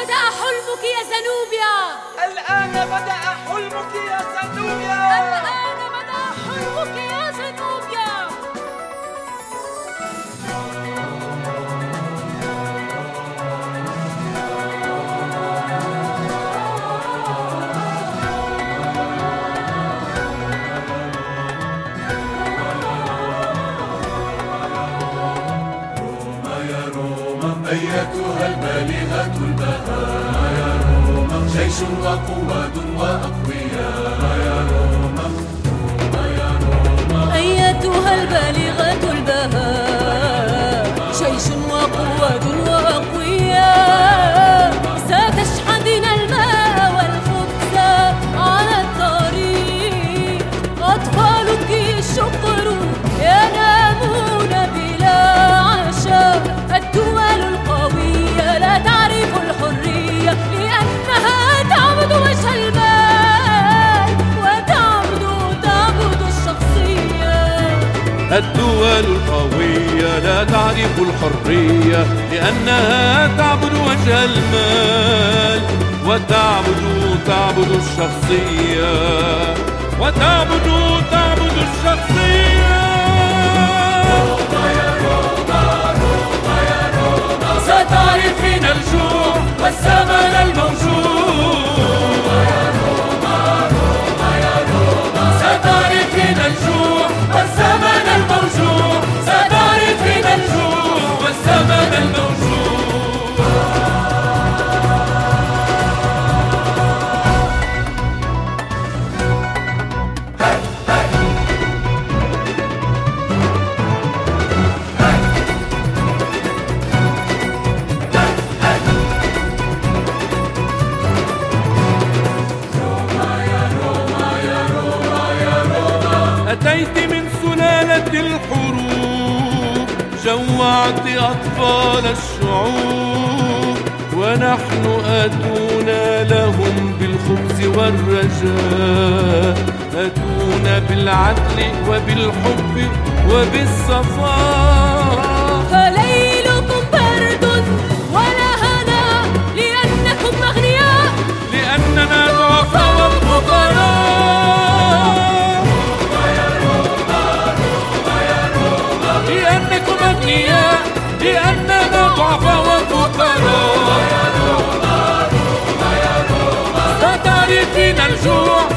بدأ حلمك يا زنوبيا. الآن بدأ حلمك يا زنوبيا. الآن بدأ حلمك يا زنوبيا. أيتها البالغة البهاء يا روما، جيش وقواد وأقوياء يا روما، يا روما. أيتها البالغة البهاء، جيش وقواد وأقوياء، ستشحذن الماء والخبز على الطريق. أطفالك الشكر ينامون بلا عشاء. الدول القوية لا تعرف الحرية، لأنها تعبد وجه المال وتعبد الشخصية. الدول القوية لا تعرف الحرية، لأنها تعبد وجه المال وتعبد الشخصية، وتعبد الشخصية. ستعرفين الجوع والزمن الموجود. ستعرفين الجوع والزمن الموجود. ستعرفين الجوع والزمن الموجود. أتيت من سلالة الحروب، جوعت أطفال الشعوب، ونحن آتونا لهم بالخبز والرجاء. آتونا بالعدل وبالحب وبالصفاء. فليلكم برد ولا هنا، لأنكم أغنياء، لأننا ضعفاء وفقراء. لأنكم أغنياء، لأننا ضعفاء وفقراء. ستعرفين الجوع